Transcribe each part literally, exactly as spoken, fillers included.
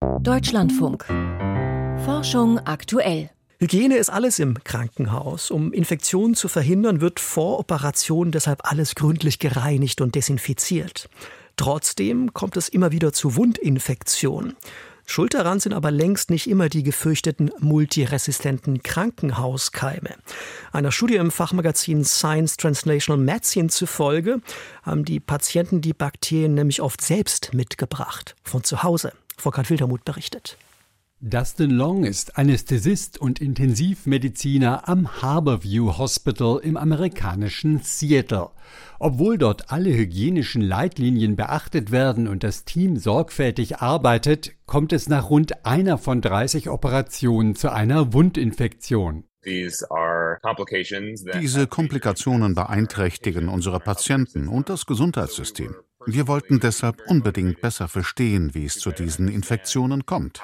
Deutschlandfunk. Forschung aktuell. Hygiene ist alles im Krankenhaus. Um Infektionen zu verhindern, wird vor Operationen deshalb alles gründlich gereinigt und desinfiziert. Trotzdem kommt es immer wieder zu Wundinfektionen. Schuld daran sind aber längst nicht immer die gefürchteten multiresistenten Krankenhauskeime. Einer Studie im Fachmagazin Science Translational Medicine zufolge haben die Patienten die Bakterien nämlich oft selbst mitgebracht, von zu Hause. Volker Wildermuth berichtet. Dustin Long ist Anästhesist und Intensivmediziner am Harborview Hospital im amerikanischen Seattle. Obwohl dort alle hygienischen Leitlinien beachtet werden und das Team sorgfältig arbeitet, kommt es nach rund einer von dreißig Operationen zu einer Wundinfektion. Diese Komplikationen beeinträchtigen unsere Patienten und das Gesundheitssystem. Wir wollten deshalb unbedingt besser verstehen, wie es zu diesen Infektionen kommt.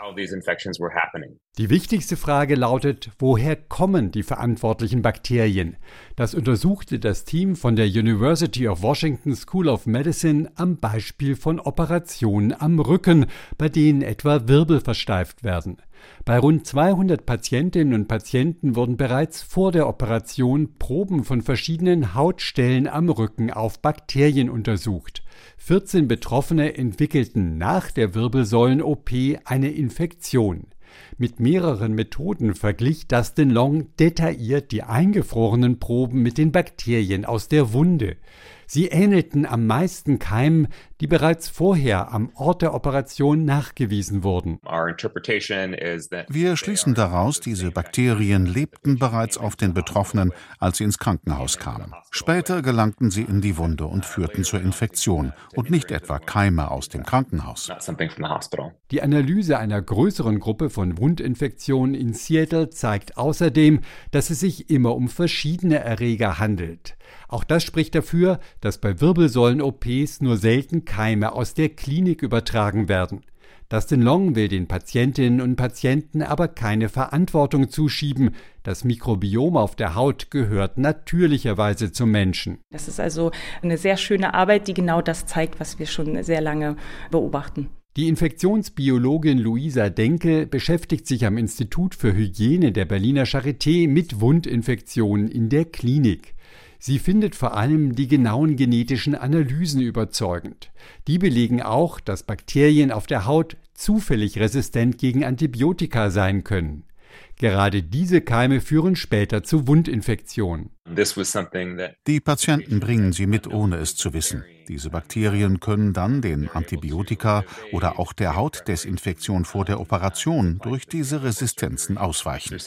Die wichtigste Frage lautet, woher kommen die verantwortlichen Bakterien? Das untersuchte das Team von der University of Washington School of Medicine am Beispiel von Operationen am Rücken, bei denen etwa Wirbel versteift werden. Bei rund zweihundert Patientinnen und Patienten wurden bereits vor der Operation Proben von verschiedenen Hautstellen am Rücken auf Bakterien untersucht. vierzehn Betroffene entwickelten nach der Wirbelsäulen-O P eine Infektion. Mit mehreren Methoden verglich Dustin Long detailliert die eingefrorenen Proben mit den Bakterien aus der Wunde. Sie ähnelten am meisten Keimen, die bereits vorher am Ort der Operation nachgewiesen wurden. Wir schließen daraus, diese Bakterien lebten bereits auf den Betroffenen, als sie ins Krankenhaus kamen. Später gelangten sie in die Wunde und führten zur Infektion und nicht etwa Keime aus dem Krankenhaus. Die Analyse einer größeren Gruppe von Wundinfektionen in Seattle zeigt außerdem, dass es sich immer um verschiedene Erreger handelt. Auch das spricht dafür, dass bei Wirbelsäulen-O Ps nur selten Keime aus der Klinik übertragen werden. Dustin Long will den Patientinnen und Patienten aber keine Verantwortung zuschieben. Das Mikrobiom auf der Haut gehört natürlicherweise zum Menschen. Das ist also eine sehr schöne Arbeit, die genau das zeigt, was wir schon sehr lange beobachten. Die Infektionsbiologin Luisa Denkel beschäftigt sich am Institut für Hygiene der Berliner Charité mit Wundinfektionen in der Klinik. Sie findet vor allem die genauen genetischen Analysen überzeugend. Die belegen auch, dass Bakterien auf der Haut zufällig resistent gegen Antibiotika sein können. Gerade diese Keime führen später zu Wundinfektionen. Die Patienten bringen sie mit, ohne es zu wissen. Diese Bakterien können dann den Antibiotika oder auch der Hautdesinfektion vor der Operation durch diese Resistenzen ausweichen.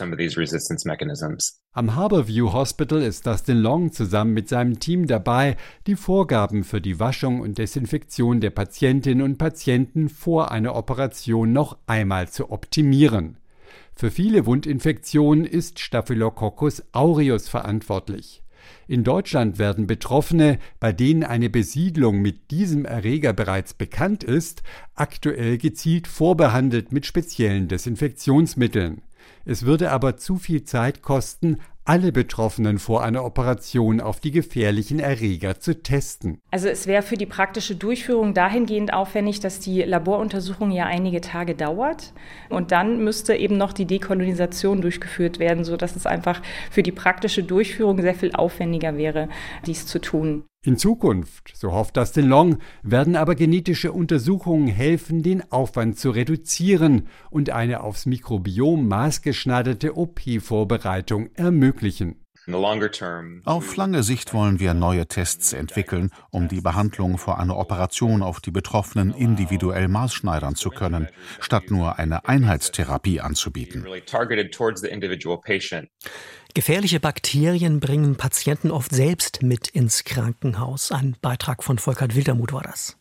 Am Harborview Hospital ist Dustin Long zusammen mit seinem Team dabei, die Vorgaben für die Waschung und Desinfektion der Patientinnen und Patienten vor einer Operation noch einmal zu optimieren. Für viele Wundinfektionen ist Staphylococcus aureus verantwortlich. In Deutschland werden Betroffene, bei denen eine Besiedlung mit diesem Erreger bereits bekannt ist, aktuell gezielt vorbehandelt mit speziellen Desinfektionsmitteln. Es würde aber zu viel Zeit kosten, alle Betroffenen vor einer Operation auf die gefährlichen Erreger zu testen. Also es wäre für die praktische Durchführung dahingehend aufwendig, dass die Laboruntersuchung ja einige Tage dauert. Und dann müsste eben noch die Dekolonisation durchgeführt werden, sodass es einfach für die praktische Durchführung sehr viel aufwendiger wäre, dies zu tun. In Zukunft, so hofft Dustin Long, werden aber genetische Untersuchungen helfen, den Aufwand zu reduzieren und eine aufs Mikrobiom maßgeschneiderte O P-Vorbereitung ermöglichen. Auf lange Sicht wollen wir neue Tests entwickeln, um die Behandlung vor einer Operation auf die Betroffenen individuell maßschneidern zu können, statt nur eine Einheitstherapie anzubieten. Gefährliche Bakterien bringen Patienten oft selbst mit ins Krankenhaus. Ein Beitrag von Volker Wildermuth war das.